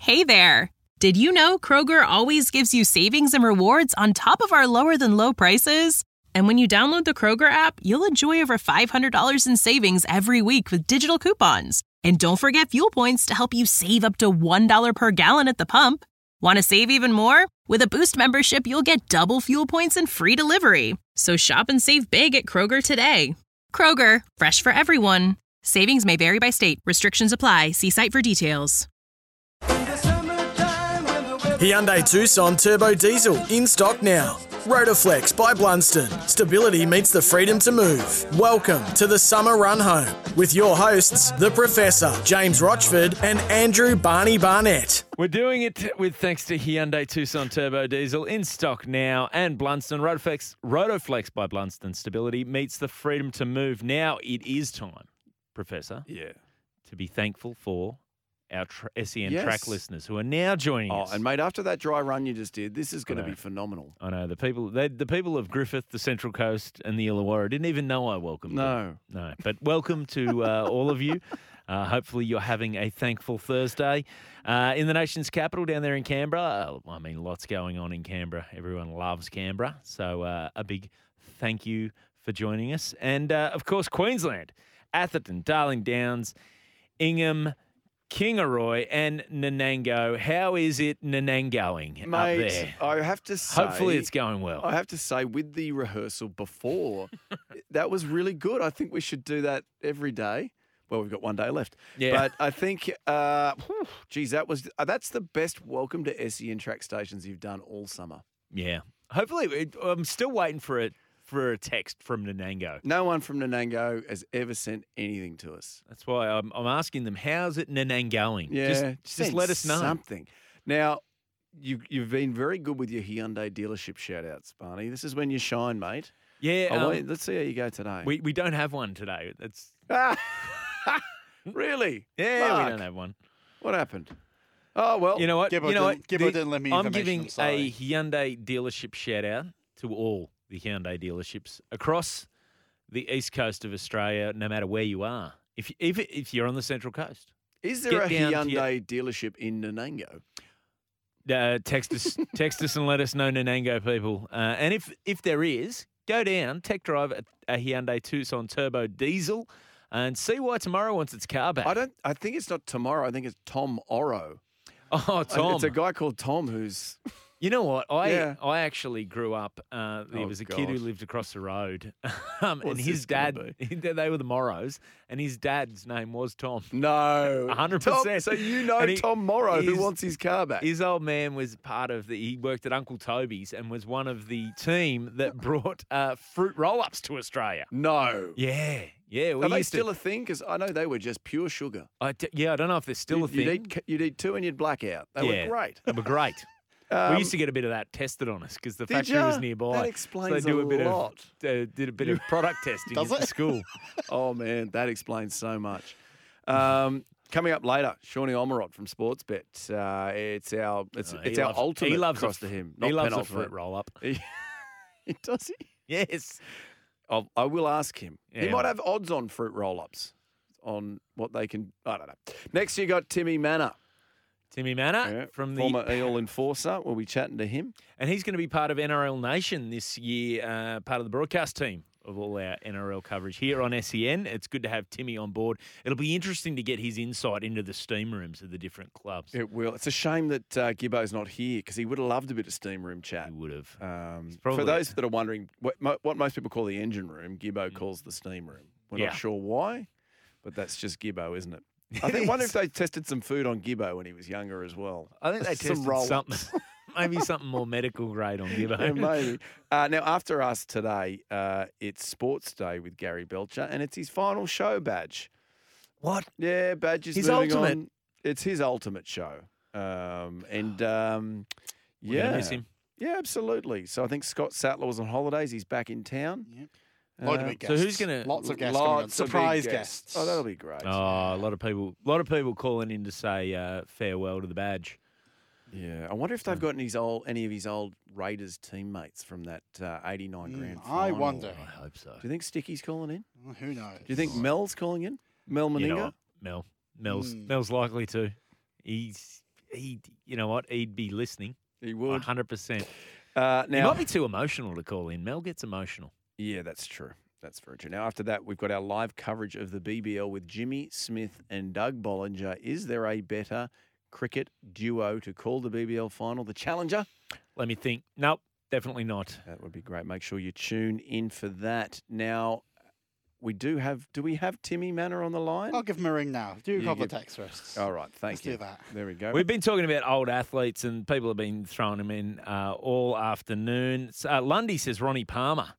Hey there! Did you know Kroger always gives you savings and rewards on top of our lower-than-low prices? And when you download the Kroger app, you'll enjoy over $500 in savings every week with digital coupons. And don't forget fuel points to help you save up to $1 per gallon at the pump. Want to save even more? With a Boost membership, you'll get double fuel points and free delivery. So shop and save big at Kroger today. Kroger, fresh for everyone. Savings may vary by state. Restrictions apply. See site for details. Hyundai Tucson Turbo Diesel in stock now. Rotoflex by Blunston. Stability meets the freedom to move. Welcome to the summer run home with your hosts, The Professor, James Rochford and Andrew Barney Barnett. We're doing it with thanks to Hyundai Tucson Turbo Diesel in stock now and Blunston. Rotoflex by Blunston. Stability meets the freedom to move. Now it is time, Professor, to be thankful for our SEN track listeners who are now joining us. And mate, after that dry run you just did, this is going to be phenomenal. I know the people of Griffith, the Central Coast, and the Illawarra didn't even know I welcomed them. No. But welcome to all of you. Hopefully you're having a thankful Thursday in the nation's capital down there in Canberra. Lots going on in Canberra. Everyone loves Canberra, so a big thank you for joining us. And of course, Queensland, Atherton, Darling Downs, Ingham, Kingaroy and Nanango. How is it Nanangoing up there? I have to say... Hopefully it's going well. I have to say, with the rehearsal before, that was really good. I think we should do that every day. Well, we've got one day left. Yeah. But I think, that's the best welcome to SEN track stations you've done all summer. Yeah. Hopefully, I'm still waiting for a text from Nanango. No one from Nanango has ever sent anything to us. That's why I'm asking them, how's it Nanangoing? Yeah, just let us know. Something. Now, you've been very good with your Hyundai dealership shout-outs, Barney. This is when you shine, mate. Yeah. Let's see how you go today. We don't have one today. That's Really? Yeah, Mark, we don't have one. What happened? Oh, well. You know what? Gibbo didn't let me I'm information, giving a Hyundai dealership shout-out to all the Hyundai dealerships across the east coast of Australia, no matter where you are. If you're on the Central Coast. Is there a Hyundai dealership in Nanango? Text us and let us know, Nanango people. And if there is, go down, tech drive a Hyundai Tucson Turbo Diesel and see why tomorrow wants its car back. I think it's not tomorrow. I think it's Tom Oro. Oh, Tom. It's a guy called Tom who's... You know what? I actually grew up. There was a kid who God. lived across the road, and his dad. They were the Morrows, and his dad's name was Tom. No, 100%. So you know Tom Morrow who wants his car back. His old man was part of he worked at Uncle Toby's and was one of the team that brought fruit roll-ups to Australia. No. Yeah. Are they still a thing? Because I know they were just pure sugar. I don't know if they're still a thing. You'd eat two and you'd black out. They were great. They were great. We used to get a bit of that tested on us because the factory was nearby. That explains so they do a lot. Did a bit of product testing at the school. Oh, man, that explains so much. Coming up later, Shawnee Omerot from Sportsbet. It's our ultimate. He loves cross to him. He loves a penultimate. fruit roll-up. Does he? Yes. I will ask him. Yeah. He might have odds on fruit roll-ups, on what they can... I don't know. Next, you got Timmy Manor. Timmy Manor from the former Eel enforcer. We'll be chatting to him. And he's going to be part of NRL Nation this year, part of the broadcast team of all our NRL coverage here on SEN. It's good to have Timmy on board. It'll be interesting to get his insight into the steam rooms of the different clubs. It will. It's a shame that Gibbo's not here because he would have loved a bit of steam room chat. He would have. For those that are wondering, what most people call the engine room, Gibbo calls the steam room. We're not sure why, but that's just Gibbo, isn't it? I wonder if they tested some food on Gibbo when he was younger as well. I think they tested something. Maybe something more medical grade on Gibbo. Yeah, maybe. Now, after us today, it's Sports Day with Gary Belcher, and it's his final show, Badge. What? Yeah, Badge is his moving ultimate. on. It's his ultimate show. We're gonna miss him. Yeah, absolutely. So I think Scott Sattler was on holidays. He's back in town. Yep. Load of big guests. So who's going to... Lots of guests coming on. Surprise guests. Oh, that'll be great. Oh, a lot of people calling in to say farewell to the Badge. Yeah, I wonder if they've got any of his old Raiders teammates from that 89 grand final. I wonder. I hope so. Do you think Sticky's calling in? Well, who knows? Do you think Mel's calling in? Mel Meninga? You know what? Mel's likely to. you know what? He'd be listening. He would. 100%. Now, he might be too emotional to call in. Mel gets emotional. Yeah, that's true. That's very true. Now, after that, we've got our live coverage of the BBL with Jimmy Smith and Doug Bollinger. Is there a better cricket duo to call the BBL final? The Challenger? Let me think. Nope, definitely not. That would be great. Make sure you tune in for that. Now, do we have Timmy Manor on the line? I'll give him a ring now. Do a couple of text first. All right, thank you. Let's do that. There we go. We've been talking about old athletes, and people have been throwing them in all afternoon. Lundy says Ronnie Palmer.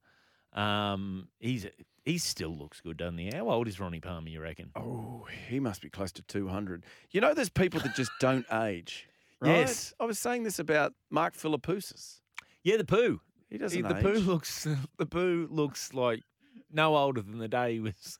He still looks good, doesn't he? How old is Ronnie Palmer, you reckon? Oh, he must be close to 200. You know, there's people that just don't age. Right? Yes. I was saying this about Mark Philippoussis. Yeah, the poo. He doesn't age. The poo looks like no older than the day he was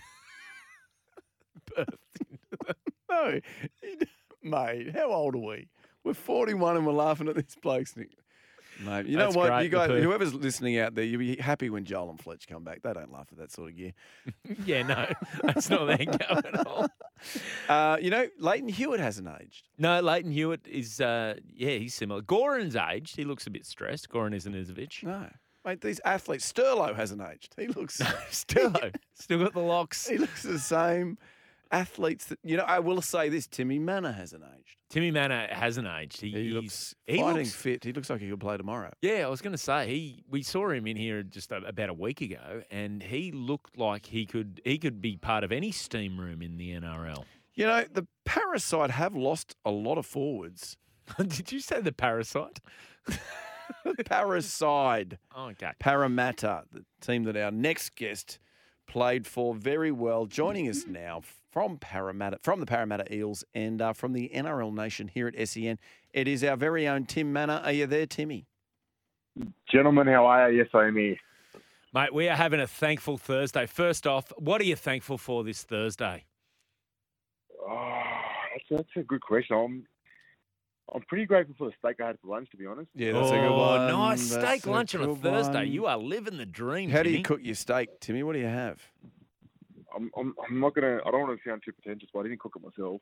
birthed. No, mate, how old are we? We're 41 and we're laughing at this bloke. Mate, you know what? Great, you guys, whoever's listening out there, you'll be happy when Joel and Fletch come back. They don't laugh at that sort of gear. Yeah, no, that's not their go at all. You know, Leighton Hewitt hasn't aged. No, Leighton Hewitt is, he's similar. Goran's aged. He looks a bit stressed. Goran Ivanisevic. No. Mate, these athletes, Sterlo hasn't aged. He looks... Sterlo. Still got the locks. He looks the same. Athletes that, you know, I will say this, Timmy Manor hasn't aged. Timmy Manor hasn't aged. He looks fighting fit. He looks like he could play tomorrow. Yeah, I was going to say, we saw him in here just about a week ago, and he looked like he could be part of any steam room in the NRL. You know, the Parasite have lost a lot of forwards. Did you say the Parasite? Parasite. Oh, okay. Parramatta, the team that our next guest played for very well, joining us now from the Parramatta Eels and from the NRL Nation here at SEN. It is our very own Tim Manor. Are you there, Timmy? Gentlemen, how are you? Yes, I'm here. Mate, we are having a thankful Thursday. First off, what are you thankful for this Thursday? Oh, that's a good question. I'm pretty grateful for the steak I had for lunch, to be honest. Yeah, that's a good one. Nice steak lunch on a Thursday. One. You are living the dream. How Timmy. do you cook your steak, Timmy? What do you have? I'm not gonna. I don't want to sound too pretentious, but I didn't cook it myself.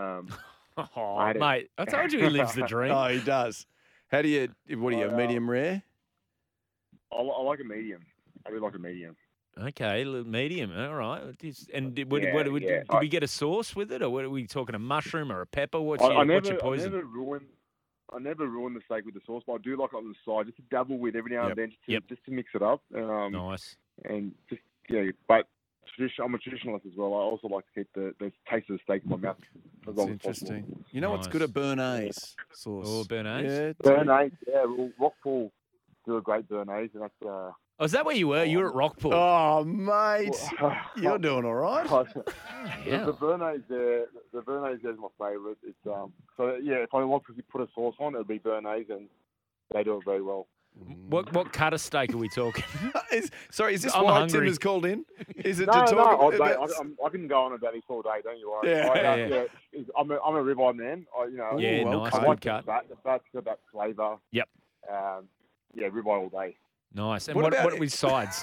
Mate, I told you he lives the dream. Oh, he does. How do you? What do you? Medium rare? I like a medium. I really like a medium. Okay, medium. All right. And did we get a sauce with it, or what are we talking? A mushroom or a pepper? What's your poison? I never ruin the steak with the sauce, but I do like it on the side, just to dabble with every now and then, just to mix it up. Nice. And just but I'm a traditionalist as well. I also like to keep the taste of the steak in my mouth. That's interesting. You know what's good at Béarnaise sauce? Oh, Béarnaise. Yeah, Béarnaise. Yeah, well, Rockpool do a great Béarnaise, and that's. Oh, is that where you were? You were at Rockpool. Oh, mate, you're doing all right. The Béarnaise there, is my favourite. It's if I want to put a sauce on, it would be Béarnaise, and they do it very well. What cut of steak are we talking? Is this why Tim has called in? Is it I can go on about this all day. Don't you worry. Yeah. I'm a ribeye man. Nice. I like cut. The fat's got that flavour. Yep. Ribeye all day. Nice. And what are with sides?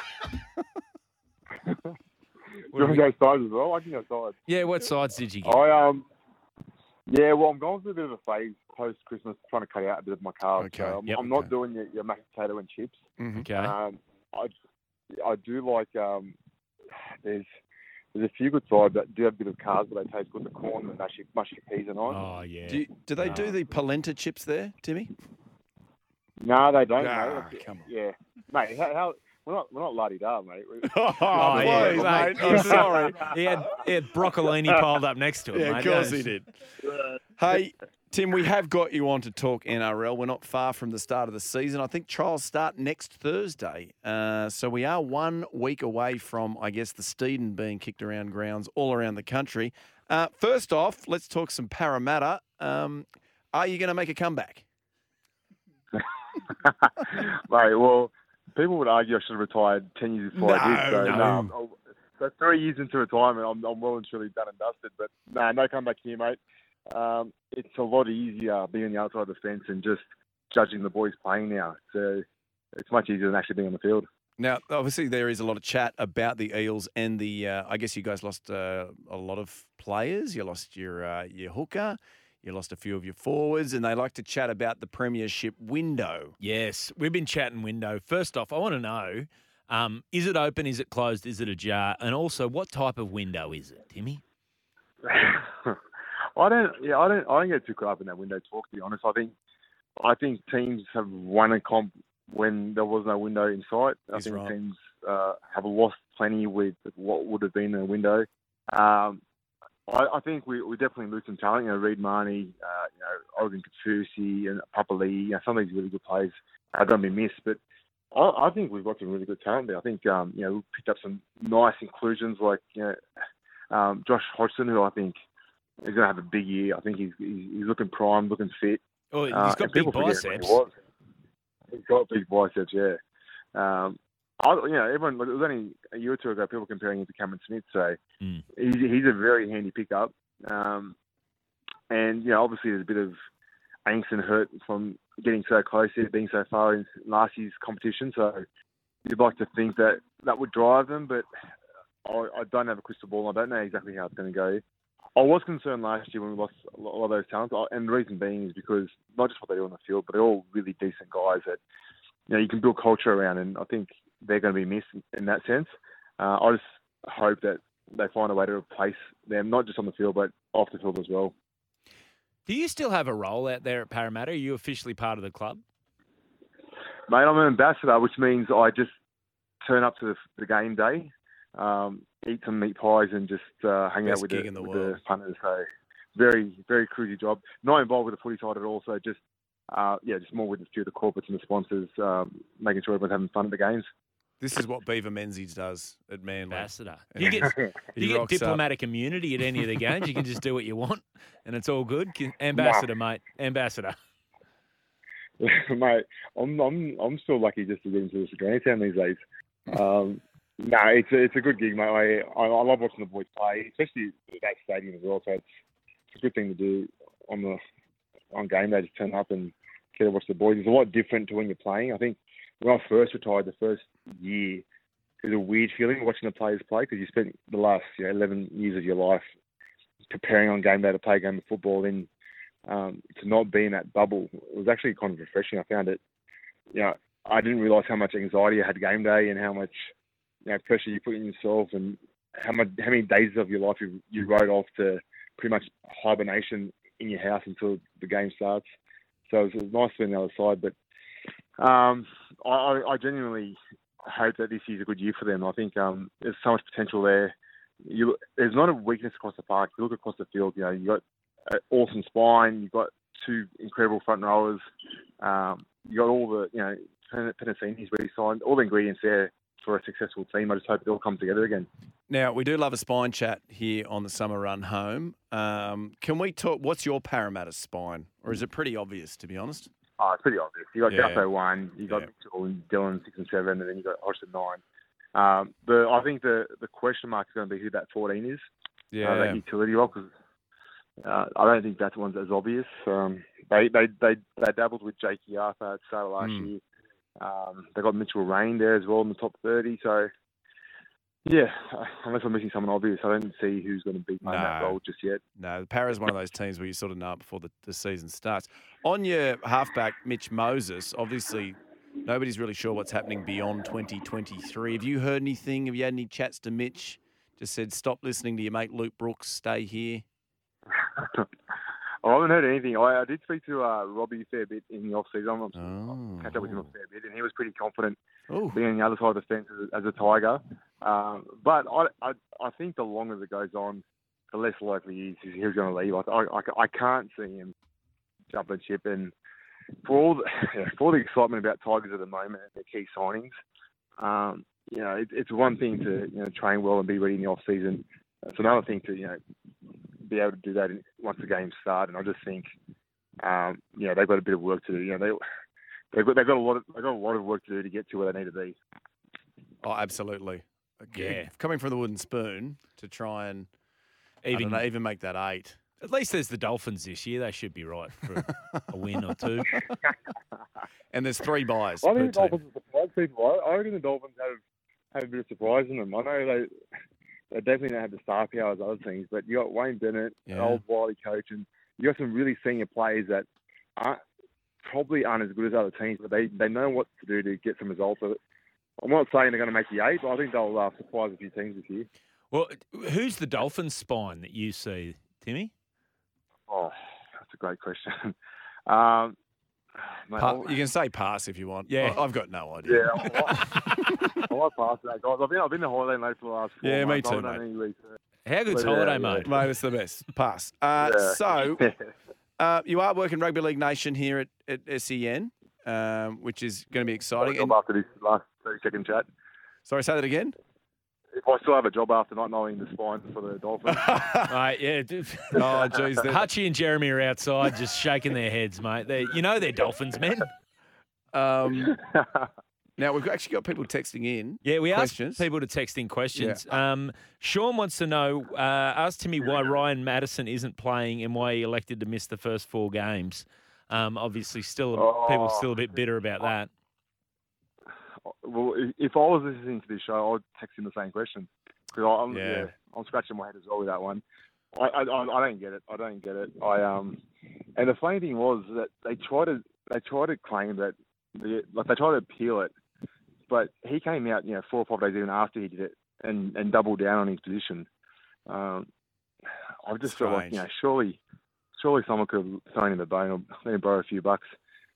You want to go sides as well? I can go sides. Yeah, what sides did you get? I'm going through a bit of a phase post-Christmas, trying to cut out a bit of my carbs. Okay. So I'm not doing your mashed potato and chips. Mm-hmm. Okay. I do like, there's a few good sides that do have a bit of carbs, but they taste good. The corn and mushy peas are nice. Oh, yeah. Do they do the polenta chips there, Timmy? No, they don't, mate. Come on. Yeah. Mate, how we're not la-di-da, mate. Please, mate. I'm sorry. He had broccolini piled up next to him, yeah, mate. Of course he did. Hey, Tim, we have got you on to talk NRL. We're not far from the start of the season. I think trials start next Thursday. So we are 1 week away from, I guess, the Steeden being kicked around grounds all around the country. First off, let's talk some Parramatta. Are you going to make a comeback? Mate, well, people would argue I should have retired 10 years before I did. So 3 years into retirement, I'm well and truly done and dusted. But no comeback here, mate. It's a lot easier being on the outside of the fence and just judging the boys playing now. So it's much easier than actually being on the field. Now, obviously, there is a lot of chat about the Eels and the. I guess you guys lost a lot of players. You lost your hooker. You lost a few of your forwards, and they like to chat about the premiership window. Yes, we've been chatting window. First off, I want to know, is it open, is it closed, is it ajar? And also, what type of window is it, Timmy? I don't get too caught up in that window talk, to be honest. I think teams have won a comp when there was no window in sight. I think teams have lost plenty with what would have been a window. I think we definitely lose some talent. Reid Marnie, Oregon Kaufusi and Papali'i. Some of these really good players are going to be missed. But I think we've got some really good talent there. I think we picked up some nice inclusions like Josh Hodgson, who I think is going to have a big year. I think he's looking prime, looking fit. Oh, he's got big biceps. He's got big biceps, yeah. Everyone. It was only a year or two ago. People comparing him to Cameron Smith, so he's a very handy pickup. And obviously there's a bit of angst and hurt from getting so close here, being so far in last year's competition. So you'd like to think that would drive them, but I don't have a crystal ball. I don't know exactly how it's going to go. I was concerned last year when we lost a lot of those talents, and the reason being is because not just what they do on the field, but they're all really decent guys that you can build culture around, and I think they're going to be missed in that sense. I just hope that they find a way to replace them, not just on the field, but off the field as well. Do you still have a role out there at Parramatta? Are you officially part of the club? Mate, I'm an ambassador, which means I just turn up to the game day, eat some meat pies and just hang out with the punters. So very, very cruisy job. Not involved with the footy side at all, so just more with a few of the corporates and the sponsors, making sure everyone's having fun at the games. This is what Beaver Menzies does at Manly. Ambassador. Do you get diplomatic immunity at any of the games? You can just do what you want, and it's all good. Ambassador, mate. Ambassador. Mate, I'm still lucky just to get into the grandstand these days. It's a good gig, mate. I love watching the boys play, especially at that stadium as well. So it's a good thing to do on game day. Just turn up and get to watch the boys. It's a lot different to when you're playing. I think when I first retired, the first year, it was a weird feeling watching the players play because you spent the last 11 years of your life preparing on game day to play a game of football. Then to not be in that bubble, it was actually kind of refreshing. I found it. I didn't realise how much anxiety I had game day and how much pressure you put in yourself and how many days of your life you wrote off to pretty much hibernation in your house until the game starts. So it was nice to be on the other side, but I genuinely hope that this year's a good year for them. I think there's so much potential there. There's not a weakness across the park. You look across the field, you got an awesome spine, you've got two incredible front rowers, you got all the, Penasini's really signed, all the ingredients there for a successful team. I just hope it all comes together again. Now, we do love a spine chat here on the Summer Run Home. Can we talk, what's your Parramatta spine? Or is it pretty obvious, to be honest? Oh, it's pretty obvious. You got Gutho 1, you got Mitchell and Dylan 6 and 7, and then you got Hodgson 9. I think the question mark is going to be who that 14 is. That utility role, because I don't think that one's as obvious. They dabbled with Jakey Arthur at the start of last year. They got Mitchell Rain there as well in the top 30. So, unless I'm missing someone obvious, I don't see who's going to be playing that role just yet. No, the Para's one of those teams where you sort of know it before the season starts. On your halfback, Mitch Moses, obviously nobody's really sure what's happening beyond 2023. Have you heard anything? Have you had any chats to Mitch? Just said, stop listening to your mate Luke Brooks, stay here. I haven't heard anything. I did speak to Robbie a fair bit in the off-season. I catch up with him a fair bit, and he was pretty confident being on the other side of the fence as a Tiger. But I think the longer it goes on, the less likely he's going to leave. I can't see him jumping ship. And for all the excitement about Tigers at the moment and their key signings, it's one thing to train well and be ready in the off-season. It's another thing to be able to do that once the games start. And I just think they've got a bit of work to do. They've got a lot of work to do to get to where they need to be. Oh, absolutely. Yeah, coming from the wooden spoon to try and even make that 8. At least there's the Dolphins this year. They should be right for a win or two. And there's 3 buys. I think the Dolphins will surprise people. I reckon the Dolphins have a bit of surprise in them. I know they definitely don't have the star power as other teams, but you got Wayne Bennett, an old wily coach, and you got some really senior players that probably aren't as good as other teams, but they know what to do to get some results of it. I'm not saying they're going to make the 8, but I think they'll surprise a few teams this year. Well, who's the Dolphins' spine that you see, Timmy? Oh, that's a great question. Mate, you can say pass if you want. Yeah, I've got no idea. Yeah, I like pass that, guys. I've been to holiday mode for the last 4 months. Me too, mate. How good's holiday mode? Mate, it's the best. Pass. So, you are working Rugby League Nation here at SEN, which is going to be exciting. After this last 30-second chat. Sorry, say that again? If I still have a job after not knowing the spine for the Dolphins. Mate, yeah. Oh, geez. Hutchie and Jeremy are outside just shaking their heads, mate. They're Dolphins men. Now, we've actually got people texting in. Yeah, we questions. asked people to text in questions. Yeah. Sean wants to know, ask Timmy why Ryan Madison isn't playing and why he elected to miss the first 4 games. Obviously, people still a bit bitter about that. Well, if I was listening to this show, I'd text him the same question. Because I'm scratching my head as well with that one. I don't get it. And the funny thing was that they try to claim that they try to appeal it, but he came out 4 or 5 days even after he did it and doubled down on his position. I just felt like surely someone could have thrown him a bone or let him borrow a few bucks.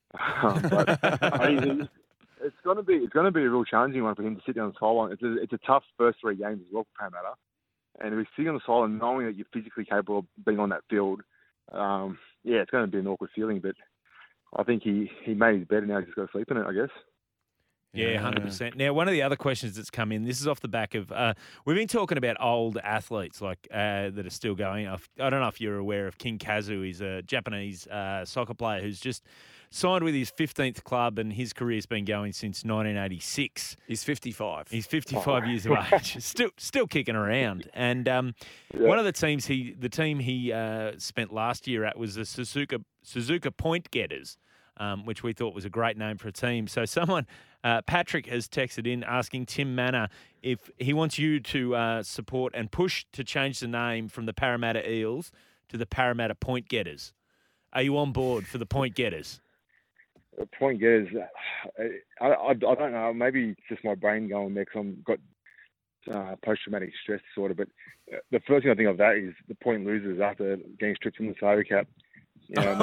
But it's going to be a real challenging one for him to sit down on the sideline. It's a tough first 3 games as well for Parramatta. And if he's sitting on the sideline knowing that you're physically capable of being on that field, it's going to be an awkward feeling. But I think he made his bed and now he's just got to sleep in it, I guess. Yeah, 100%. Now, one of the other questions that's come in, this is off the back of, we've been talking about old athletes that are still going. I don't know if you're aware of King Kazu. He's a Japanese soccer player who's just signed with his 15th club and his career's been going since 1986. He's 55. He's 55 years of age, still kicking around. And one of the teams he spent last year at was the Suzuka Point Getters, which we thought was a great name for a team. So someone, Patrick, has texted in asking Tim Manor if he wants you to support and push to change the name from the Parramatta Eels to the Parramatta Point Getters. Are you on board for the Point Getters? Point Getters, I don't know. Maybe it's just my brain going there because I've got post-traumatic stress disorder. But the first thing I think of that is the point losers after getting stripped from the salary cap. That's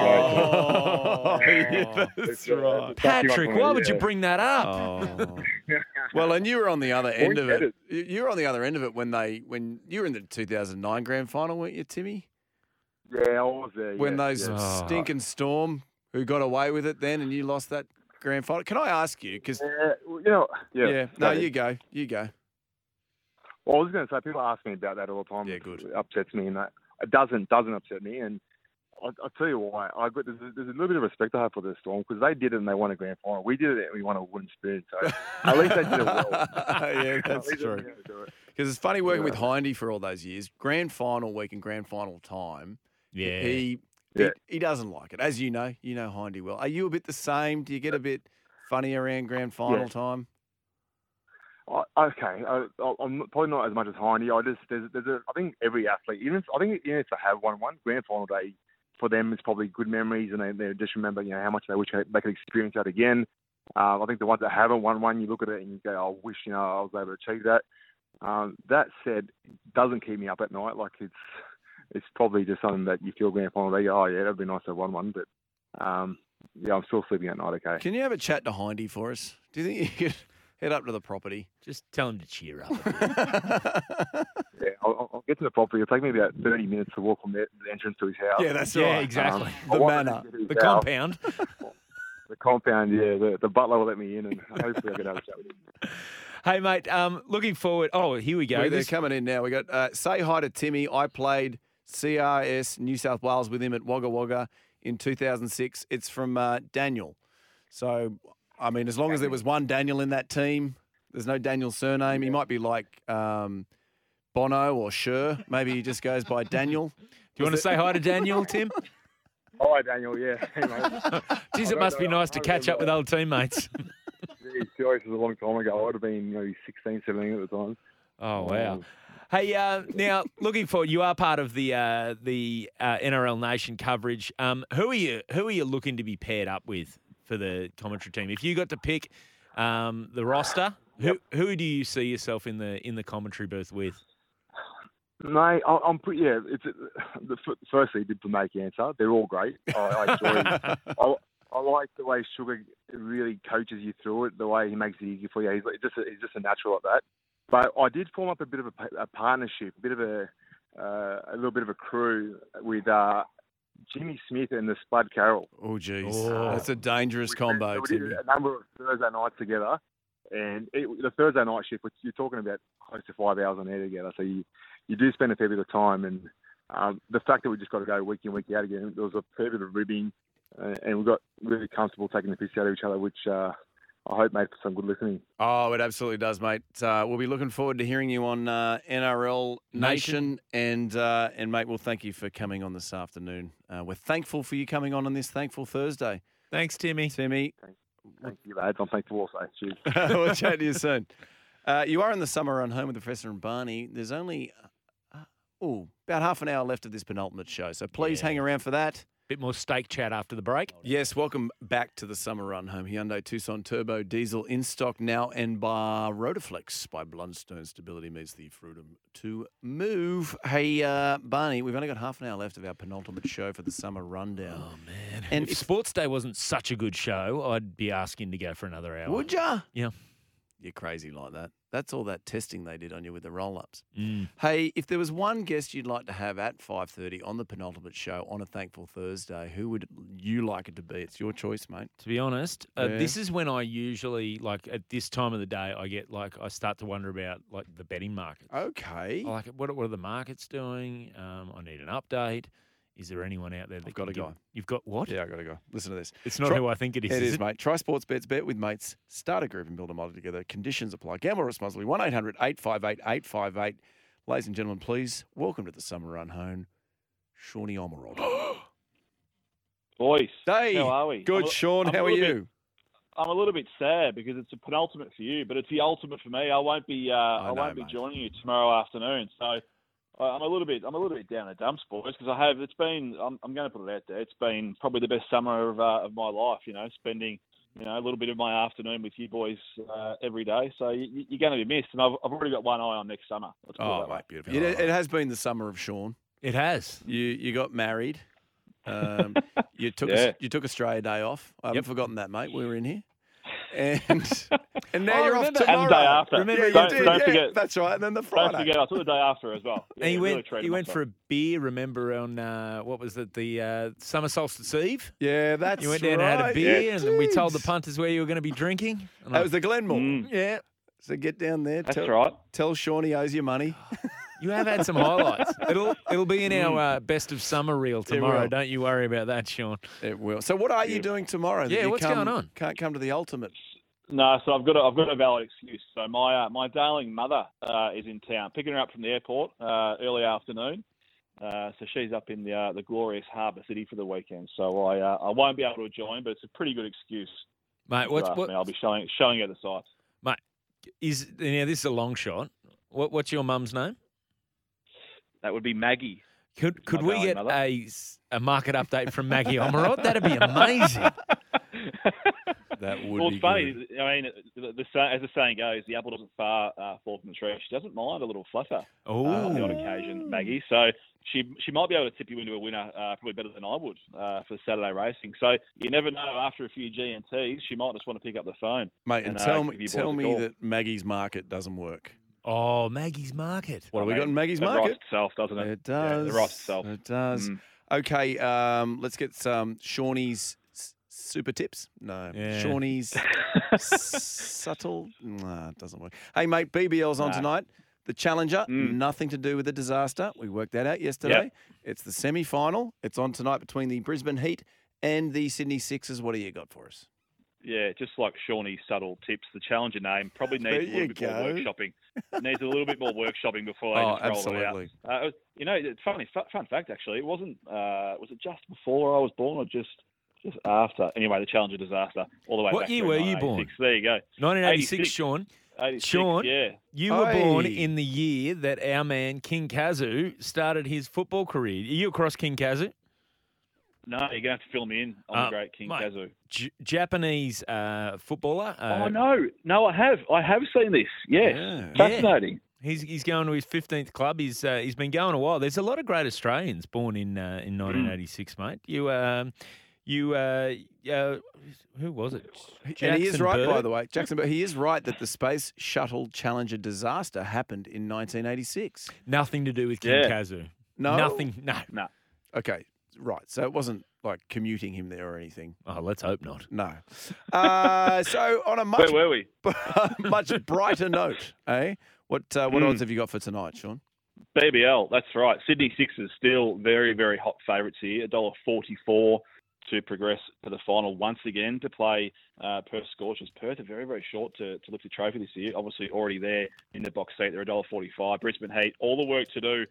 right. Patrick, why would you bring that up? Oh. Well, and you were on the other end of it. You were on the other end of it when you were in the 2009 grand final, weren't you, Timmy? Yeah, I was there. When those stinking Storm who got away with it then, and you lost that grand final. Can I ask you? Because No, you go. Well, I was going to say, people ask me about that all the time. Yeah, good. It upsets me, and that it doesn't upset me. And I'll tell you why. There's a little bit of respect I have for the Storm because they did it and they won a grand final. We did it and we won a wooden spoon. So at least they did it well. Yeah, that's true. Because it's funny working with Hindy for all those years. Grand final week and grand final time. Yeah. He doesn't like it. As you know Hindy well. Are you a bit the same? Do you get a bit funny around grand final time? Okay, I'm probably not as much as Hindy. I think every athlete, even if they have won one, grand final day for them is probably good memories, and they just remember how much they wish they could experience that again. I think the ones that haven't won one, you look at it and you go, I wish I was able to achieve that. That said, it doesn't keep me up at night. Like it's probably just something that you feel grand final day. Oh yeah, that'd be nice to have won one, but I'm still sleeping at night. Okay. Can you have a chat to Hindy for us? Do you think you could head up to the property? Just tell him to cheer up. Yeah, I'll get to the property. It'll take me about 30 minutes to walk from the entrance to his house. Yeah, that's right. Yeah, exactly. The manor. The compound. The compound, yeah. The butler will let me in, and hopefully I can have a chat with him. Hey, mate, looking forward. Oh, here we go. They're coming in now. We got say hi to Timmy. I played CRS New South Wales with him at Wagga Wagga in 2006. It's from Daniel. So, I mean, as long as there was one Daniel in that team, there's no Daniel surname. He might be like Bono or Sher. Maybe he just goes by Daniel. Do you want to say hi to Daniel, Tim? Hi, Daniel. Yeah. Hey, mate. Geez, it must be nice to catch up with old teammates. Geez, it was a long time ago. I would have been maybe 16, 17 at the time. Oh, wow. Hey, now looking forward, you are part of the NRL Nation coverage. Who are you looking to be paired up with for the commentary team? If you got to pick the roster, who do you see yourself in the commentary booth with? Mate, I'm pretty. Yeah, firstly, the make answer. They're all great. I enjoy. I like the way Sugar really coaches you through it. The way he makes it easy for you. He's just a natural at that. But I did form up a bit of a partnership, a little bit of a crew with Jimmy Smith and the Spud Carroll. Oh, geez, that's a dangerous combo. We did a number of Thursday nights together, and the Thursday night shift, which you're talking about close to 5 hours on air together. So you do spend a fair bit of time, and the fact that we just got to go week in, week out again, there was a fair bit of ribbing, and we got really comfortable taking the piss out of each other, which I hope made for some good listening. Oh, it absolutely does, mate. We'll be looking forward to hearing you on NRL Nation. And mate, we'll thank you for coming on this afternoon. We're thankful for you coming on this Thankful Thursday. Thanks, Timmy. Timmy. Thank you, lads. I'm thankful also. Cheers. We'll chat to you soon. You are in the summer run home with the Professor and Barney. There's only about half an hour left of this penultimate show, so please hang around for that. Bit more steak chat after the break. Yes, welcome back to the summer run home. Hyundai Tucson Turbo Diesel in stock now, and by Rotoflex by Blundstone. Stability meets the freedom to move. Hey, Barney, we've only got half an hour left of our penultimate show for the summer rundown. Oh, man. And if Sports Day wasn't such a good show, I'd be asking to go for another hour. Would ya? Yeah. You're crazy like that. That's all that testing they did on you with the roll-ups. Mm. Hey, if there was one guest you'd like to have at 5:30 on the penultimate show on a Thankful Thursday, who would you like it to be? It's your choice, mate. To be honest, this is when I usually, at this time of the day, I start to wonder about, the betting markets. Okay. What are the markets doing? I need an update. Is there anyone out there that I've got a guy? You've got what? Yeah, I got a guy. Listen to this. It's not who I think it is. It is, mate. Try Sports Bets. Bet with mates. Start a group and build a model together. Conditions apply. Gamble responsibly. 1-800-858-858. Ladies and gentlemen, please welcome to the summer run home, Shawnee Omerod. Boys, hey, how are we? Good, Sean. How are you? I'm a little bit sad because it's a penultimate for you, but it's the ultimate for me. I won't be joining you tomorrow afternoon, so. I'm a little bit down the dumps, boys, because I'm going to put it out there. It's been probably the best summer of my life. Spending a little bit of my afternoon with you boys every day. So you're going to be missed, and I've already got one eye on next summer. Mate, beautiful. It has been the summer of Sean. It has. You got married. You took Australia Day off. I haven't forgotten that, mate. We were in here. And now you're off tomorrow. And the day after. Remember, don't forget. That's right. And then the Friday. Don't forget, I took the day after as well. And you went for a beer, remember, on, what was it, the Summer Solstice Eve? Yeah, that's right. You went down and had a beer, and then we told the punters where you were going to be drinking. That was the Glenmore. Yeah. So get down there. That's right. Tell Sean he owes you money. You have had some highlights. It'll be in our best of summer reel tomorrow. Don't you worry about that, Sean. It will. So what are you doing tomorrow? Yeah, what's going on? Can't come to the ultimate. No, so I've got a valid excuse. So my darling mother is in town, picking her up from the airport early afternoon. So she's up in the glorious Harbour City for the weekend. So I won't be able to join, but it's a pretty good excuse. Mate, I'll be showing her the sights. Mate, this is a long shot. What's your mum's name? That would be Maggie. Could we get a market update from Maggie Omerod? That'd be amazing. That would well, be it's funny. good. I mean, as the saying goes, the apple doesn't far fall from the tree. She doesn't mind a little flutter on the odd occasion, Maggie. So she might be able to tip you into a winner probably better than I would for Saturday racing. So you never know. After a few G&Ts, she might just want to pick up the phone. Mate, and tell me that Maggie's market doesn't work. Oh, Maggie's market. What have we got in Maggie's market? It writes itself, doesn't it? It does. Yeah, it writes itself. It does. Okay, let's get some Shawnee's super tips. No, yeah. Shawnee's subtle. No, it doesn't work. Hey, mate, BBL's on tonight. The Challenger, nothing to do with the disaster. We worked that out yesterday. Yep. It's the semi-final. It's on tonight between the Brisbane Heat and the Sydney Sixers. What do you got for us? Yeah, just like Shawnee's subtle tips, the Challenger name probably needs a little bit more workshopping. It needs a little bit more workshopping before they just roll it out. It's funny, fun fact actually. It wasn't. Was it just before I was born, or just just after. Anyway, the Challenger disaster all the way back. What year were you born? There you go. 1986, Sean. 86, Sean, yeah. you were born in the year that our man King Kazu started his football career. Are you across King Kazu? No, you're going to have to fill me in on the great King Kazu. Japanese footballer. No, I have. I have seen this. Yes, fascinating. He's going to his 15th club. He's been going a while. There's a lot of great Australians born in 1986, mate. You who was it? Jackson and he is right, Bird? by the way, Jackson. But he is right that the Space Shuttle Challenger disaster happened in 1986. Nothing to do with King Kazu. No, nothing. No. Okay. Right, so it wasn't like commuting him there or anything. Oh, let's hope not. No. So on a much Where were we? much brighter note, eh? What odds have you got for tonight, Sean? BBL, that's right. Sydney Sixers still very, very hot favourites here. $1.44 to progress to the final once again to play Perth Scorchers. Perth are very, very short to lift the trophy this year. Obviously already there in the box seat. They're $1.45. Brisbane Heat, all the work to do.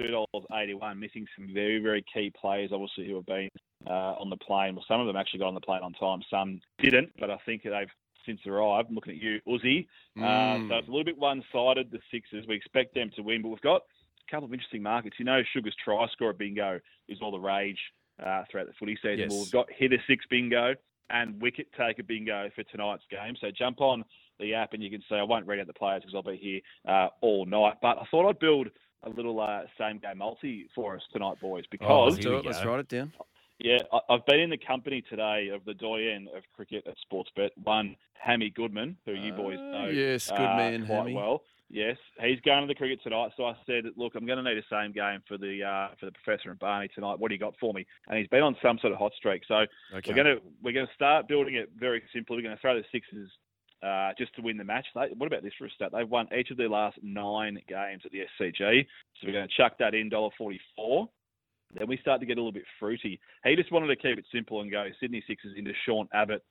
$2.81, missing some very, very key players, obviously, who have been on the plane. Well, some of them actually got on the plane on time. Some didn't, but I think they've since arrived. I'm looking at you, Uzi. So it's a little bit one-sided, the Sixers. We expect them to win, but we've got a couple of interesting markets. You know, Sugar's try score bingo is all the rage throughout the footy season. Yes. Well, we've got hitter six bingo and wicket taker bingo for tonight's game. So jump on the app and you can see, I won't read out the players because I'll be here all night. But I thought I'd build a little same-game multi for us tonight, boys, because... Let's do it. Let's write it down. Yeah, I've been in the company today of the doyen of cricket at Sportsbet, one Hammy Goodman, who you boys know yes, good man, quite Hammy. well. Yes, he's going to the cricket tonight, so I said, look, I'm going to need a same game for the Professor and Barney tonight. What do you got for me? And he's been on some sort of hot streak, so we're going to start building it very simply. We're going to throw the Sixers just to win the match. What about this for a stat? They've won each of their last 9 games at the SCG. So we're going to chuck that in, $1.44. Then we start to get a little bit fruity. He just wanted to keep it simple and go Sydney Sixers into Sean Abbott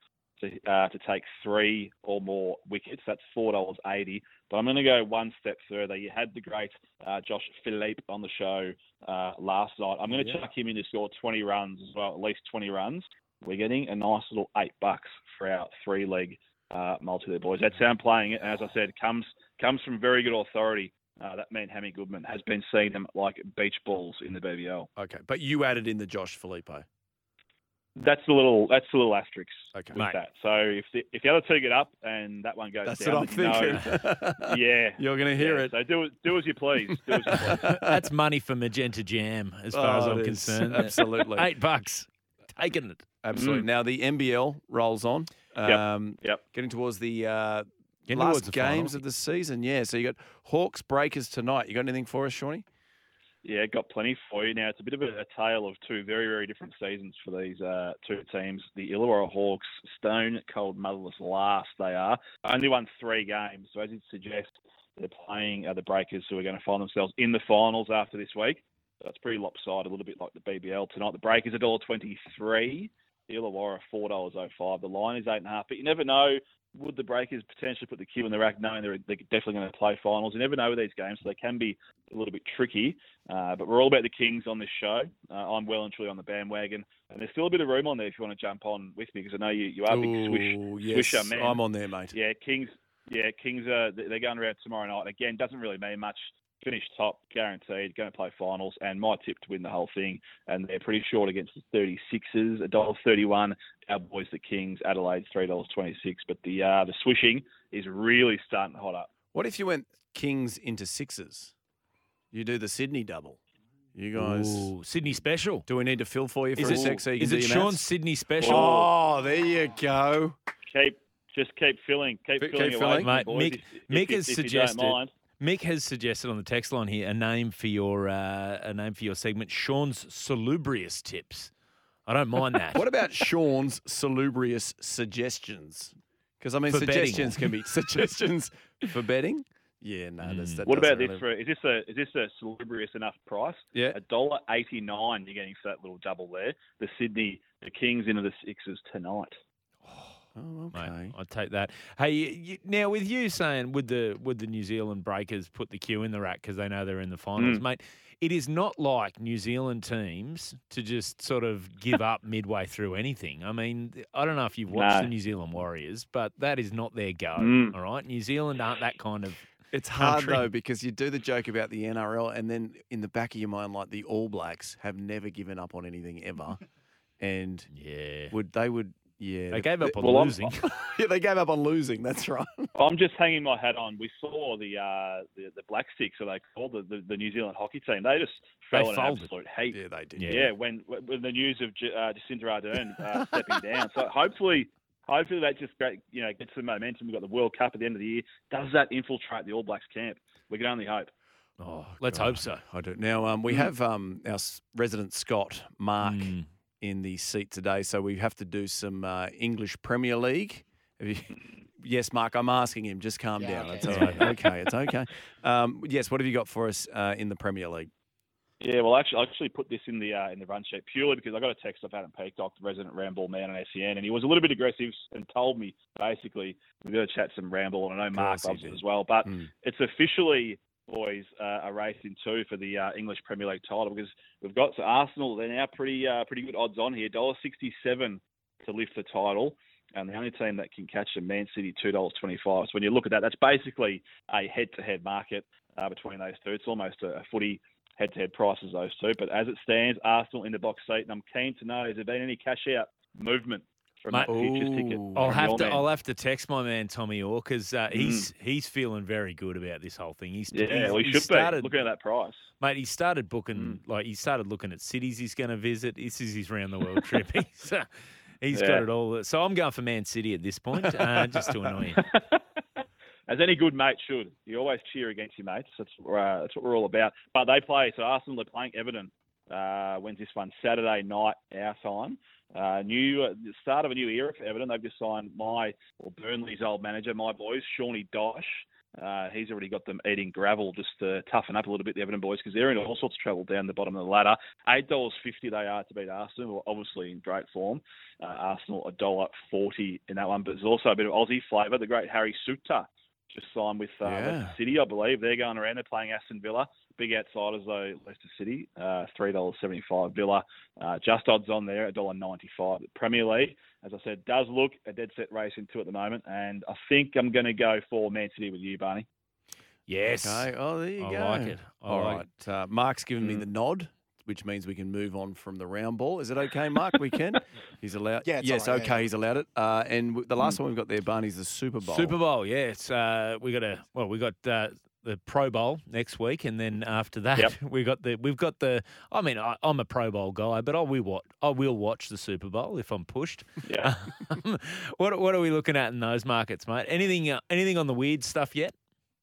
to take 3 or more wickets. That's $4.80. But I'm going to go one step further. You had the great Josh Philippe on the show last night. I'm going to chuck him in to score 20 runs as well, at least 20 runs. We're getting a nice little $8 for our 3-leg multi there, boys. That's how I'm playing it. And as I said, comes from very good authority. That man, Hammy Goodman, has been seeing them like beach balls in the BBL. Okay, but you added in the Josh Filippo. That's the little asterisk with Mate. that. So if the other two get up and that one goes That's down, what I'm thinking. yeah, You're going to hear it. So do as you please. Do as you please. That's money for Magenta Jam, as far as I'm it is. concerned. Absolutely. $8. Taking it. Absolutely. Now the NBL rolls on. Yep. Getting towards the Getting towards last the games finals. of the season. Yeah. So you got Hawks Breakers tonight. You got anything for us, Shawnee? Yeah, got plenty for you. Now, it's a bit of a tale of two very, very different seasons for these two teams. The Illawarra Hawks, stone cold motherless last they are. Only won 3 games. So as it suggests, they're playing the Breakers, who are going to find themselves in the finals after this week. So it's pretty lopsided, a little bit like the BBL tonight. The Breakers $1.23. The Illawarra $4.05. The line is 8.5. But you never know. Would the Breakers potentially put the cue in the rack, knowing they're definitely going to play finals? You never know with these games, so they can be a little bit tricky. But we're all about the Kings on this show. I'm well and truly on the bandwagon. And there's still a bit of room on there if you want to jump on with me, because I know you are a big Swisher man. I'm on there, mate. Yeah, Kings. Yeah, Kings. They're going around tomorrow night. Again, doesn't really mean much. Finish top, guaranteed, going to play finals, and my tip to win the whole thing. And they're pretty short against the 36ers, $1.31. Our boys, the Kings, Adelaide, $3.26. But the swishing is really starting to hot up. What if you went Kings into Sixers? You do the Sydney double. You guys. Ooh, Sydney special. Do we need to fill for you for a sec so you can Is do it your Sean's maths? Sydney special? Oh, there you go. Keep filling. Keep filling filling. away, Mate, boys, Mick has if you don't suggested. mind. Mick has suggested on the text line here a name for your segment, Sean's Salubrious Tips. I don't mind that. What about Sean's salubrious suggestions? Because I mean, For suggestions can be suggestions for betting. Yeah, no, that. What about doesn't this? really- Is this a salubrious enough price? Yeah. $1.89. You're getting for that little double there. The Kings into the Sixers tonight. Oh, okay. Mate, I'd take that. Hey, now with you saying would the New Zealand Breakers put the queue in the rack because they know they're in the finals, mate? It is not like New Zealand teams to just sort of give up midway through anything. I mean, I don't know if you've watched the New Zealand Warriors, but that is not their go. All right, New Zealand aren't that kind of. It's hard though because you do the joke about the NRL, and then in the back of your mind, like the All Blacks have never given up on anything ever, and they gave up on losing. Yeah, they gave up on losing. That's right. I'm just hanging my hat on. We saw the Black Sticks, or they called the New Zealand hockey team. They just fell in absolute heat. Yeah, they did. Yeah, when the news of Jacinta Ardern stepping down. So hopefully that just gets some momentum. We've got the World Cup at the end of the year. Does that infiltrate the All Blacks camp? We can only hope. Oh, let's hope so. I do. Now we have our resident Scott Mark in the seat today, so we have to do some English Premier League. Yes, Mark, I'm asking him. Just calm down. Okay. It's all right. Okay, it's okay. Yes, what have you got for us in the Premier League? Yeah, well, I actually put this in the run sheet purely because I got a text off Adam Peacock, the resident Ramble man on SEN, and he was a little bit aggressive and told me basically we've got to chat some Ramble, and I know Mark loves it as well. But it's officially, boys, a race in two for the English Premier League title because we've got Arsenal. They're now pretty good odds on here, $1.67 to lift the title. And the only team that can catch them, Man City, $2.25. So when you look at that, that's basically a head-to-head market between those two. It's almost a footy head-to-head prices, those two. But as it stands, Arsenal in the box seat, and I'm keen to know, has there been any cash-out movement from that futures ticket? I'll have to text my man Tommy Orr because he's feeling very good about this whole thing. He should be looking at that price, mate. He started booking he started looking at cities he's going to visit. This is his round the world trip. He's got it all. So I'm going for Man City at this point, just to annoy him. As any good mate should. You always cheer against your mates. That's what we're all about. But they play. So Arsenal are playing Everton. When's this one? Saturday night, our time. The start of a new era for Everton. They've just signed Burnley's old manager, my boys, Shawnee Dyche. He's already got them eating gravel just to toughen up a little bit, the Everton boys, because they're in all sorts of trouble down the bottom of the ladder. $8.50 they are to beat Arsenal, who are obviously in great form. Arsenal $1.40 in that one, but there's also a bit of Aussie flavour. The great Harry Suter just signed with Leicester City, I believe. They're going around. They're playing Aston Villa. Big outsiders, though, Leicester City. $3.75 Villa. Just odds on there, $1.95. The Premier League, as I said, does look a dead set race into at the moment. And I think I'm going to go for Man City with you, Barney. Yes. Okay. Oh, there you go. I like it. All right. Mark's given me the nod, which means we can move on from the round ball. Is it okay, Mark? We can? He's allowed? Yeah, yes, right, okay, he's allowed it. And the last one we've got there, Barney, is the Super Bowl. Super Bowl, yeah. It's, we got the Pro Bowl next week, and then after that, we've got the. I mean, I'm a Pro Bowl guy, but I will watch the Super Bowl if I'm pushed. Yeah. What are we looking at in those markets, mate? Anything on the weird stuff yet?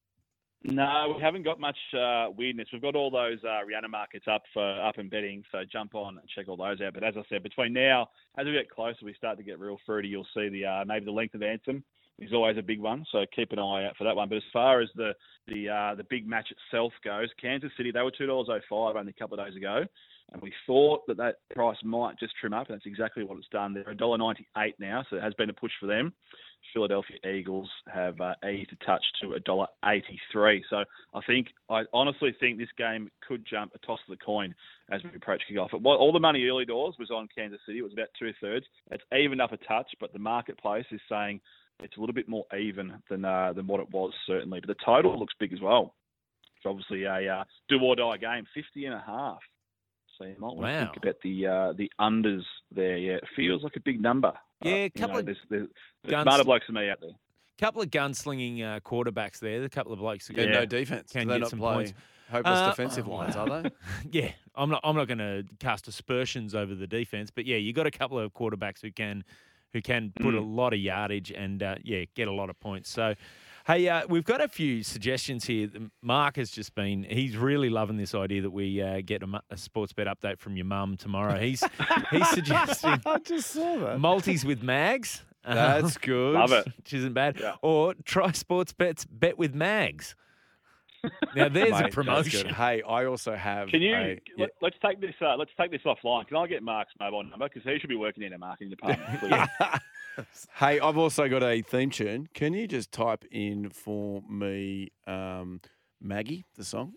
No, we haven't got much weirdness. We've got all those Rihanna markets up and betting, so jump on and check all those out. But as I said, between now, as we get closer, we start to get real fruity. You'll see maybe the length of anthem is always a big one, so keep an eye out for that one. But as far as the big match itself goes, Kansas City, they were $2.05 only a couple of days ago, and we thought that price might just trim up, and that's exactly what it's done. They're $1.98 now, so it has been a push for them. Philadelphia Eagles have eased a touch to $1.83. So I honestly think this game could jump a toss of the coin as we approach kickoff. All the money early doors was on Kansas City. It was about 2/3. It's evened up a touch, but the marketplace is saying it's a little bit more even than what it was, certainly. But the total looks big as well. It's obviously a do-or-die game, 50.5. So you might want to think about the unders there. Yeah, it feels like a big number. Yeah, there's smarter blokes than me out there. Couple of gunslinging quarterbacks there. A couple of blokes that no defense. Can get some points. Hopeless defensive lines, are they? Yeah, I'm not going to cast aspersions over the defense, but yeah, you got a couple of quarterbacks who can put a lot of yardage and get a lot of points. So. Hey, we've got a few suggestions here. Mark has just he's really loving this idea that we get a sports bet update from your mum tomorrow. He's suggesting I just saw that. Multis with Mags. That's good. Love it. Which isn't bad. Yeah. Or try sports bet with Mags. Now there's Mate, a promotion. that's good. Hey, I also have. Can you let's take this offline? Can I get Mark's mobile number because he should be working in a marketing department? Hey, I've also got a theme tune. Can you just type in for me, Maggie, the song?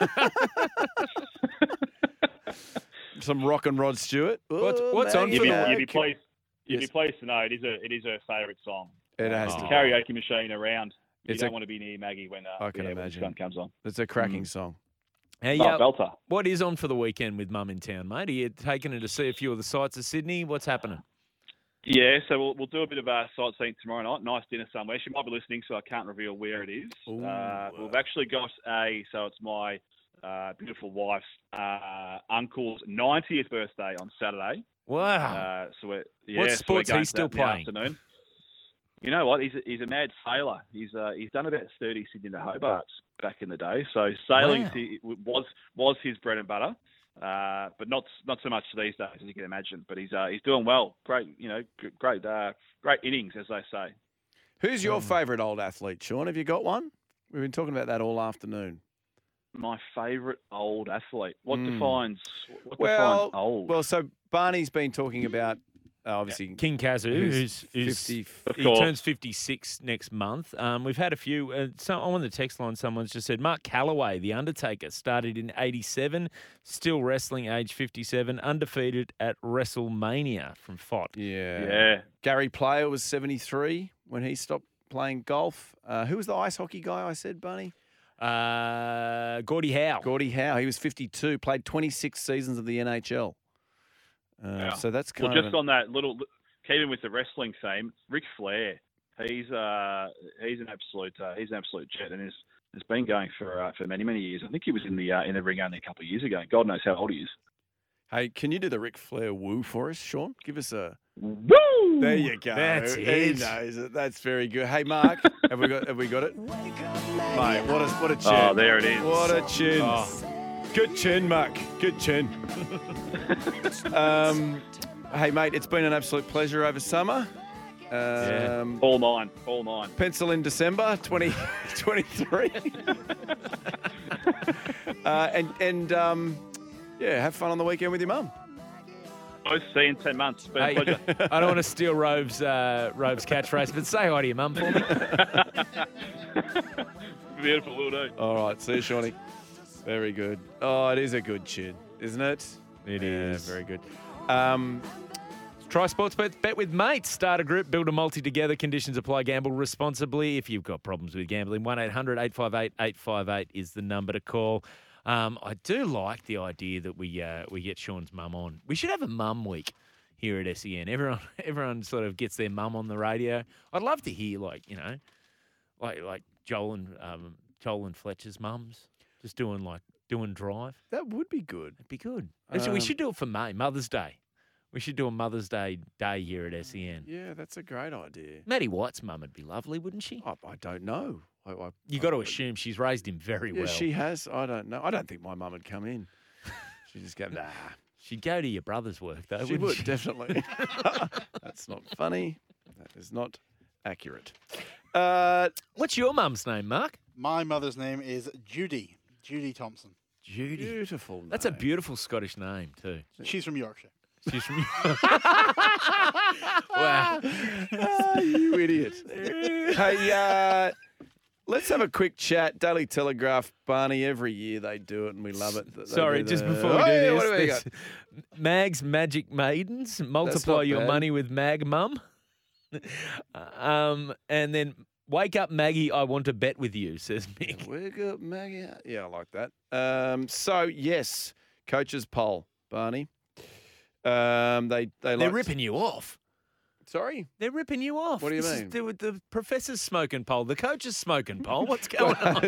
Some rock and Rod Stewart. What's on for You'd that? be pleased to know it is her favourite song. It has the to. karaoke machine around. You It's don't want to be near Maggie when I can when imagine. the sun comes on. It's a cracking song. Hey, Belter. what is on for the weekend with Mum in town, mate? Are you taking her to see a few of the sights of Sydney? What's happening? Yeah, so we'll do a bit of sightseeing tomorrow night. Nice dinner somewhere. She might be listening, so I can't reveal where it is. We've actually got so it's my beautiful wife's uncle's 90th birthday on Saturday. Wow. What sport's he still playing? Afternoon. You know what? He's a mad sailor. He's done about 30 Sydney to Hobart back in the day. So sailing was his bread and butter, but not so much these days, as you can imagine. But he's doing well. Great, great innings, as they say. Who's your favourite old athlete, Sean? Have you got one? We've been talking about that all afternoon. My favourite old athlete. What defines old? Well, so Barney's been talking about obviously King Kazoo, who's 50. He turns 56 next month. We've had a few. On the text line, someone's just said Mark Calloway, the Undertaker, started in '87, still wrestling, age 57, undefeated at WrestleMania from FOT. Yeah. Gary Player was 73 when he stopped playing golf. Who was the ice hockey guy I said, Barney? Gordie Howe. Gordie Howe. He was 52, played 26 seasons of the NHL. So that's kind of on that little, keeping with the wrestling theme, Ric Flair. He's an absolute jet, and has been going for many years. I think he was in the ring only a couple of years ago. God knows how old he is. Hey, can you do the Ric Flair woo for us, Sean? Give us a woo. There you go. That's He it. knows it. That's very good. Hey, Mark, have we got it? Mate, what a chin. Oh, there it is. What a chin. Good chin, Mark. Good chin. Hey, mate, it's been an absolute pleasure over summer. All mine. Pencil in December 2023. Have fun on the weekend with your mum. I'll see you in 10 months. It's been a pleasure. I don't want to steal Rove's catchphrase, but say hi to your mum for me. Beautiful, will do. All right, see you, Shawnee. Very good. Oh, it is a good chin, isn't it? It is. Very good. Try Sportsbet. Bet with mates. Start a group. Build a multi together. Conditions apply. Gamble responsibly. If you've got problems with gambling, 1-800-858-858 is the number to call. I do like the idea that we get Sean's mum on. We should have a mum week here at SEN. Everyone sort of gets their mum on the radio. I'd love to hear like Joel and Fletcher's mums just doing Drive. That would be good. It'd be good. We should do it for May, Mother's Day. We should do a Mother's Day here at SEN. Yeah, that's a great idea. Maddie White's mum would be lovely, wouldn't she? I don't know. You got to assume she's raised him very well. Yeah, she has. I don't know. I don't think my mum would come in. She'd just go, nah. She'd go to your brother's work, though, She wouldn't would, she? definitely. That's not funny. That is not accurate. What's your mum's name, Mark? My mother's name is Judy Thompson. Judy. Beautiful name. That's a beautiful Scottish name, too. She's from Yorkshire. She's from... Wow. You idiot. Hey, let's have a quick chat. Daily Telegraph, Barney, every year they do it and we love it. Sorry, just before we do this, what have we there's got? Mag's Magic Maidens, multiply your bad. money with Mag Mum. And then, wake up, Maggie, I want to bet with you, says Mick. Wake up, Maggie. Yeah, I like that. Yes, coaches poll, Barney. They're ripping you off. Sorry? They're ripping you off. What do you This mean? is the professor's smoking poll, the coach's smoking poll. What's going on?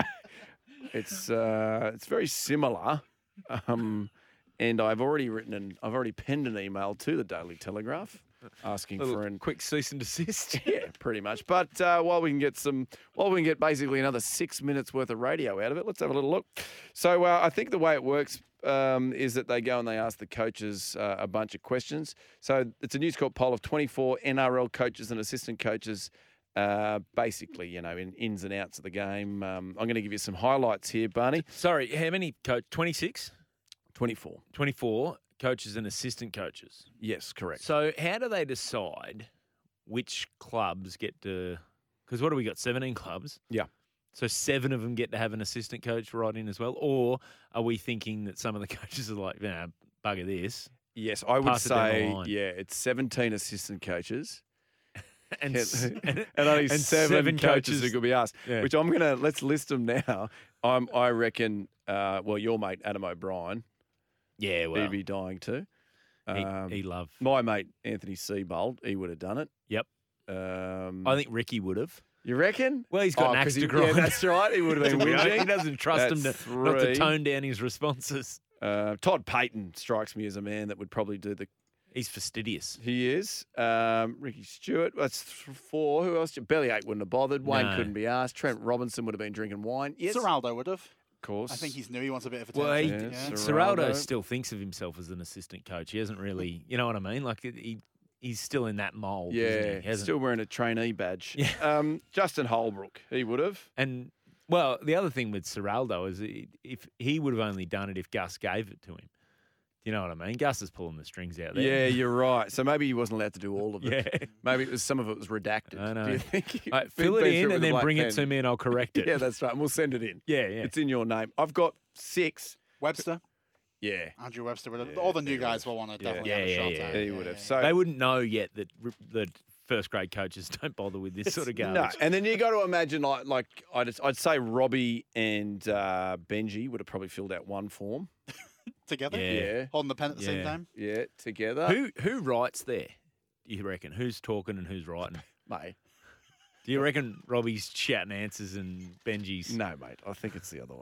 It's very similar. And I've already penned an email to the Daily Telegraph asking for a quick cease and desist. Yeah, pretty much. But while we can get basically another 6 minutes worth of radio out of it, let's have a little look. So I think the way it works is that they go and they ask the coaches a bunch of questions. So it's a News Corp poll of 24 NRL coaches and assistant coaches Basically, in ins and outs of the game. I'm going to give you some highlights here, Barney. Sorry, how many 26? 24. 24 coaches and assistant coaches. Yes, correct. So how do they decide which clubs get to – because what do we got, 17 clubs? Yeah. So 7 of them get to have an assistant coach right in as well? Or are we thinking that some of the coaches are like, bugger this? Yes, I would Pass it down the say, line. it's 17 assistant coaches. and only and 7 coaches who could be asked, Yeah. which I'm going to – let's list them now. I reckon, your mate, Adam O'Brien, Yeah, well, he'd be dying too. he loved. My mate, Anthony Seabold, he would have done it. Yep. I I think Ricky would have. You reckon? Well, he's got an axe 'cause to grind. Yeah, that's right. He would have been whinging. He doesn't trust him That's not to 3. tone down his responses. Todd Payton strikes me as a man that would probably do the. He's fastidious. He is. Ricky Stewart. That's 4. Who else? Bellyache wouldn't have bothered. Wayne No. couldn't be asked. Trent Robinson would have been drinking wine. Yes, Seraldo would have. of course. I think he's new. He wants a bit of Well, attention. Seraldo still thinks of himself as an assistant coach. He hasn't really, you know what I mean? Like he's still in that mould. Yeah, isn't he? He hasn't- still wearing a trainee badge. Yeah. Justin Holbrook. He would have. And well, the other thing with Seraldo is if he would have only done it if Gus gave it to him. You know what I mean? Gus is pulling the strings out there. Yeah, you're right. So maybe he wasn't allowed to do all of it. Yeah. Maybe some of it was redacted. I know. Do you think? Fill it Been in through and with a then black bring it pen. to me and I'll correct it. Yeah, that's right. And we'll send it in. yeah. It's in your name. I've got 6. Webster, Yeah. Andrew Webster. All the new guys will want to definitely have a shot at it. He would have. So They wouldn't know yet that the first grade coaches don't bother with this sort of garbage. No, and then you got to imagine like I'd say Robbie and Benji would have probably filled out one form. Together? Yeah. Holding the pen at the same Yeah. time? Yeah, together. Who writes there? Do you reckon? Who's talking and who's writing? Mate. Do you reckon Robbie's shouting answers and Benji's? No, mate. I think it's the other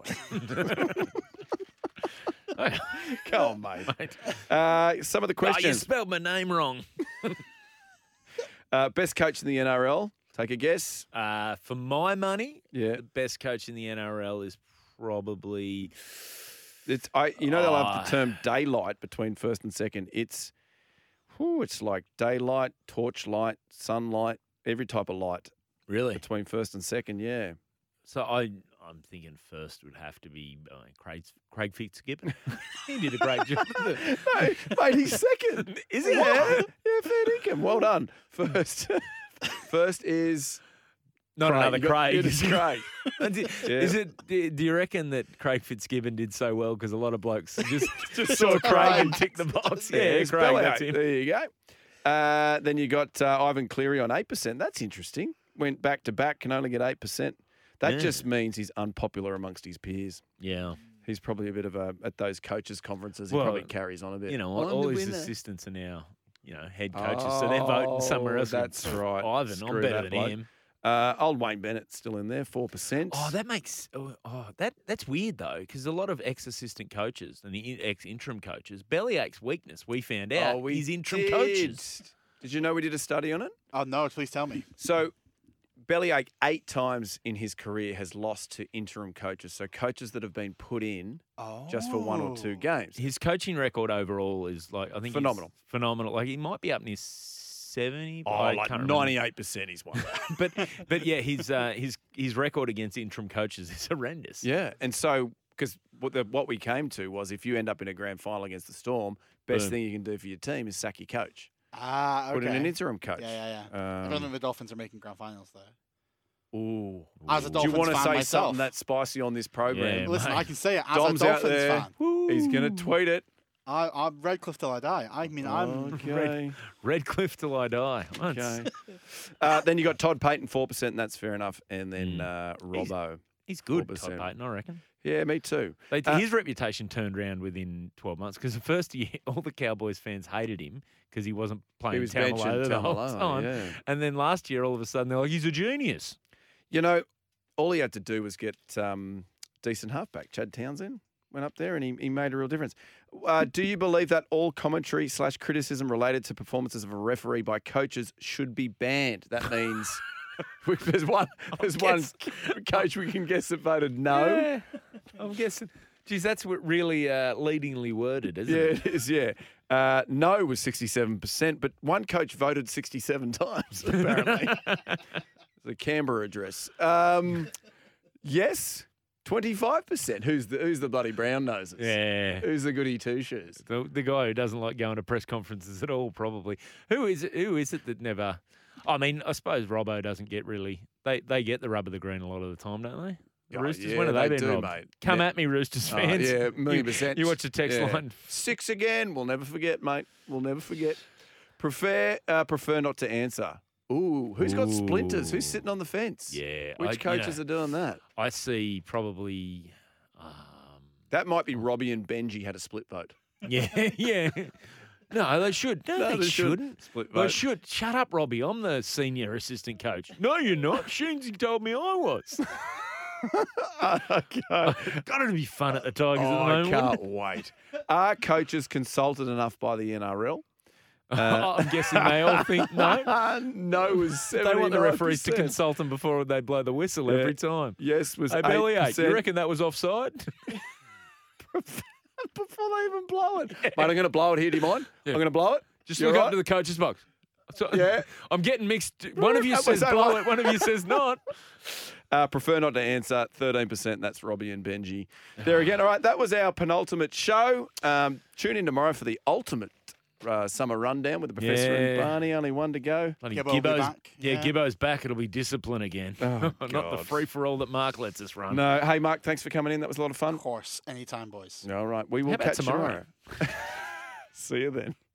way. Come on, mate. Some of the Oh, you questions. spelled my name wrong. Best coach in the NRL. Take a guess. For my money, Yeah. the best coach in the NRL is probably. It's they love the term daylight between first and second. It's like daylight, torchlight, sunlight, every type of light Really? between first and second. Yeah. So I'm thinking first would have to be Craig Fitzgibbon. He did a great job. No, mate, he's second. Is he? Yeah, fair dinkum. Well done. First is Not Craig. another You got- Craig. it is Craig. Is it? Do you reckon that Craig Fitzgibbon did so well because a lot of blokes just saw saw Craig Craig. and ticked the box? Yeah, Yeah, it's Craig. Bellyache. That's him. There you go. Then you got Ivan Cleary on 8%. That's interesting. Went back to back, can only get 8%. That Yeah. just means he's unpopular amongst his peers. Yeah. He's probably a bit of at those coaches' conferences, Well, he probably carries on a bit. You know what? I'm All the his winner. assistants are now, head coaches, so they're voting somewhere else. That's right. Ivan, Screw I'm better that than bloke. him. Old Wayne Bennett still in there, 4%. Oh, that makes that's weird though, because a lot of ex-assistant coaches and the ex-interim coaches, Bellyache's weakness we found out is interim coaches. Did you know we did a study on it? Oh, no, please tell me. So Bellyache 8 times in his career has lost to interim coaches, so coaches that have been put in just for 1 or 2 games. His coaching record overall is I think Phenomenal. he's phenomenal. Like he might be up near 70. Oh, I like can't remember. 98% he's won. but yeah, his record against interim coaches is horrendous. Yeah, and so because what we came to was if you end up in a grand final against the Storm, best Boom. thing you can do for your team is sack your coach. Ah, okay. Put in an interim coach. Yeah. I don't think the Dolphins are making grand finals, though. Ooh. As a Do you Dolphins want to fan say myself. something that's spicy on this program? Yeah, Listen, mate. I can say it as Dom's a out Dolphins there. fan. He's going to tweet it. I'm Redcliffe till I die. I'm Okay. Redcliffe till I die. Okay. Then you got Todd Payton, 4%, and that's fair enough. And then Robbo. He's good, 4%. Todd Payton, I reckon. Yeah, me too. His reputation turned around within 12 months because the first year, all the Cowboys fans hated him because he wasn't playing He was Tamalolo benching the whole Tamalolo, time. yeah. And then last year, all of a sudden, they're like, he's a genius. You know, all he had to do was get decent halfback. Chad Townsend went up there and he made a real difference. Do you believe that all commentary / criticism related to performances of a referee by coaches should be banned? That means there's one coach we can guess that voted no. Yeah, I'm guessing. Geez, that's really leadingly worded, isn't it? Yeah, it is, yeah. No was 67%, but one coach voted 67 times, apparently. The Canberra address. Yes. 25%. Who's the bloody brown noses? Yeah. Who's the goody two shoes? The guy who doesn't like going to press conferences at all, probably. Who is it that never? I mean, I suppose Robbo doesn't get really. They get the rub of the green a lot of the time, don't they? The Roosters. Yeah, when have they been do, robbed? mate. Come at me, Roosters fans. Yeah, 1,000,000%. You watch the text line. 6 again. We'll never forget, mate. We'll never forget. Prefer not to answer. Ooh, who's got splinters? Who's sitting on the fence? Yeah. Which coaches are doing that? I see probably. That might be Robbie and Benji had a split vote. Yeah, yeah. No, they should. No, they shouldn't. Split vote. They should. Shut up, Robbie. I'm the senior assistant coach. No, you're not. Sheensy told me I was. Got to be fun at the Tigers at the moment. I can't wait. Are coaches consulted enough by the NRL? I'm guessing they all think no. No was 79%. They want the referees to consult them before they blow the whistle every time. Yes was 8%. Bellyache, you reckon that was offside? Before they even blow it. Mate, I'm going to blow it here. Do you mind? Yeah. I'm going to blow it. Just look up to the coach's box. So, Yeah. I'm getting mixed. One of you says blow it, one of you says not. Prefer not to answer. 13%. That's Robbie and Benji. There again. All right, that was our penultimate show. Tune in tomorrow for the ultimate summer rundown with the Professor and Barney. Only one to go. Gibbo's back. Yeah, Gibbo's back. It'll be discipline again. Oh, not the God. free-for-all that Mark lets us run. No. Hey, Mark, thanks for coming in. That was a lot of fun. Of course, anytime, boys. All right. We will How about catch tomorrow? you tomorrow. See you then.